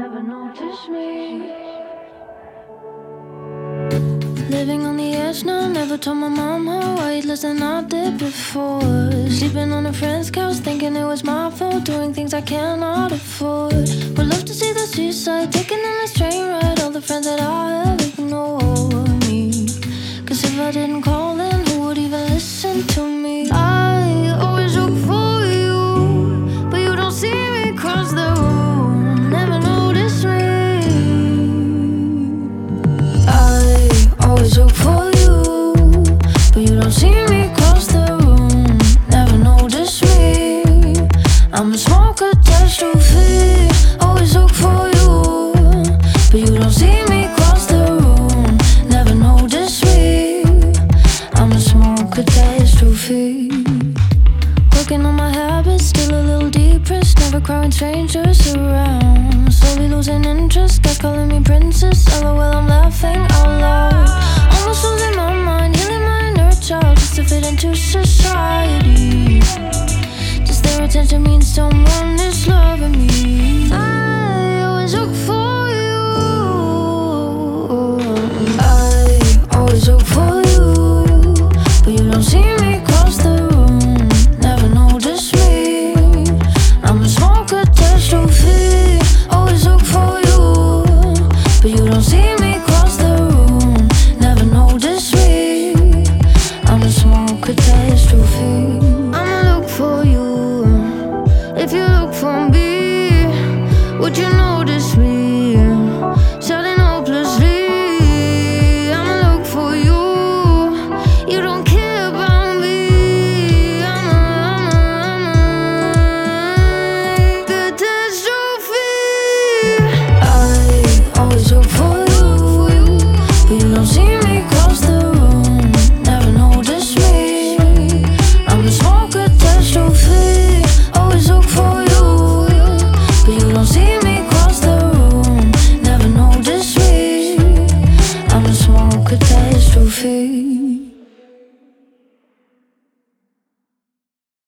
never noticed me. Living on the edge now, never told my mom how weightless than I did before. Sleeping on a friend's couch, thinking it was my fault, doing things I cannot afford. Would love to see the seaside, taking in this train ride, all the friends that I have ignored me. Cause if I didn't call, then who would even listen to me? I always look for you, but you don't see me cross the room, never notice me. I always look for you, but you don't see me cross the room, never notice me. I'm a small catastrophe. Always look for you, but you don't see me cross the room, never notice me. I'm a small catastrophe. Working on my habits, still a little depressed, never cry when strangers around. Slowly losing interest, guys calling me princess. LOL, I'm laughing out loud. Almost losing my mind, healing my inner child, just to fit into society. Just their attention means someone is loving me.